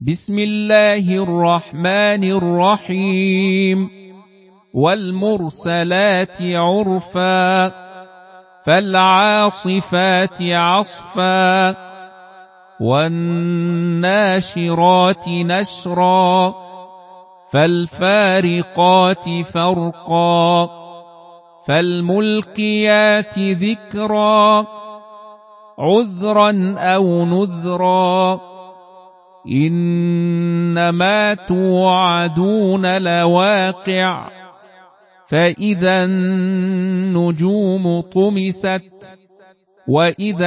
بسم الله الرحمن الرحيم والمرسلات عرفا فالعاصفات عصفا والناشرات نشرا فالفارقات فرقا فالملقيات ذكرا عذرا أو نذرا إنما توعدون لواقع فإذا النجوم طمست وإذا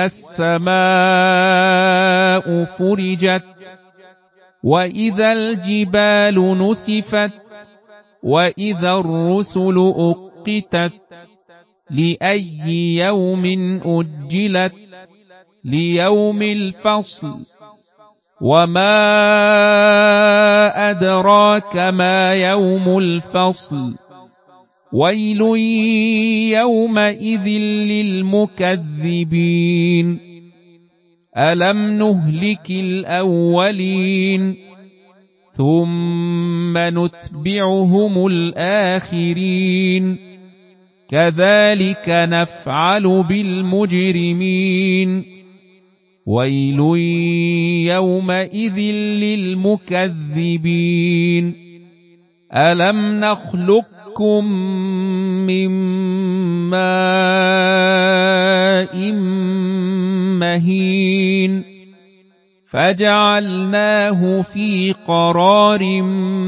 السماء فرجت وإذا الجبال نسفت وإذا الرسل أقتت لأي يوم أجلت ليوم الفصل وما أدراك ما يوم الفصل ويل يومئذ للمكذبين ألم نهلك الأولين ثم نتبعهم الآخرين كذلك نفعل بالمجرمين ويل يومئذ للمكذبين ألم نخلقكم من ماء مهين فجعلناه في قرار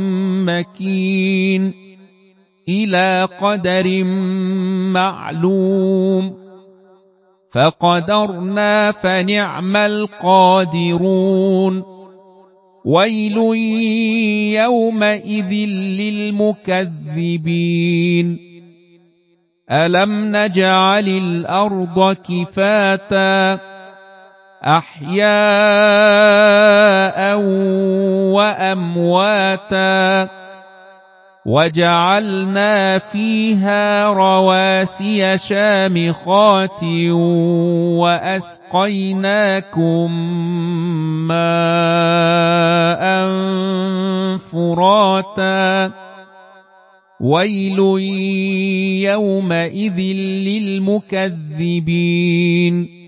مكين إلى قدر معلوم فقدرنا فنعم القادرون ويل يومئذ للمكذبين ألم نجعل الأرض كفاتا أحياء وأمواتا وجعلنا فيها رواسي شامخات وأسقيناكم ماء فراتا ويل يومئذ للمكذبين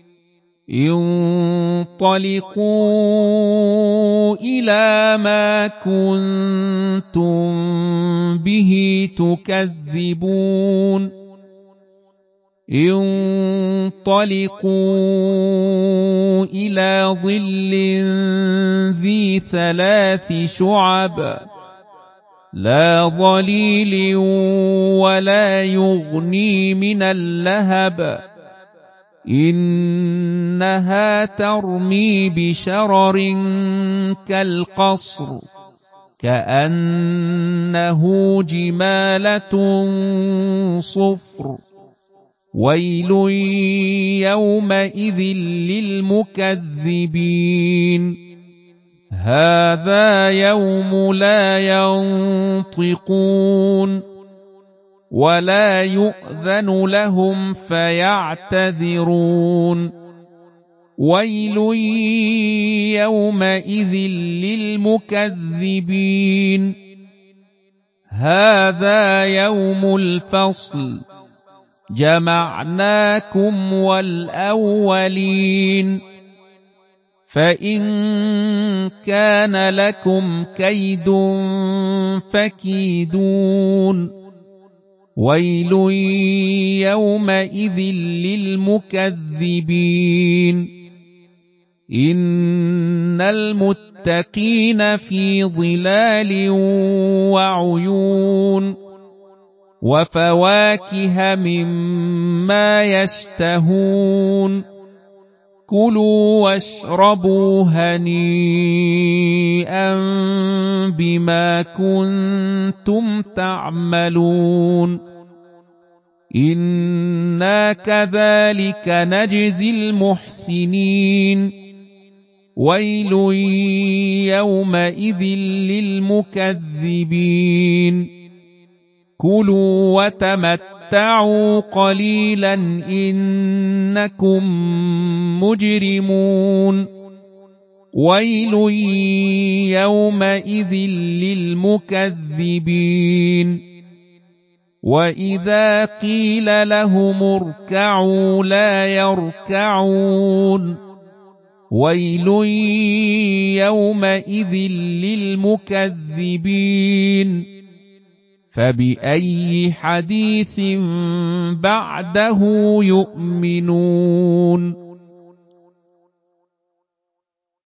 انطلقوا إلى ما كنتم به تكذبون انطلقوا إلى ظل ذي 3 شعب لا ظليل ولا يغني من اللهب إنها ترمي بشرر كالقصر كأنه جمالة صفر ويل يومئذ للمكذبين هذا يوم لا ينطقون ولا يؤذن لهم فيعتذرون ويل يومئذ للمكذبين هذا يوم الفصل جمعناكم والأولين فإن كان لكم كيد فكيدون ويل يومئذ للمكذبين إن المتقين في ظلال وعيون وفواكه مما يشتهون كلوا واشربوا هنيئا بما كنتم تعملون إنا كذلك نجزي المحسنين ويل يومئذ للمكذبين كلوا وتمتعوا قليلا إنكم مجرمون ويل يومئذ للمكذبين وإذا قيل لهم اركعوا لا يركعون ويل يومئذ للمكذبين فبأي حديث بعده يؤمنون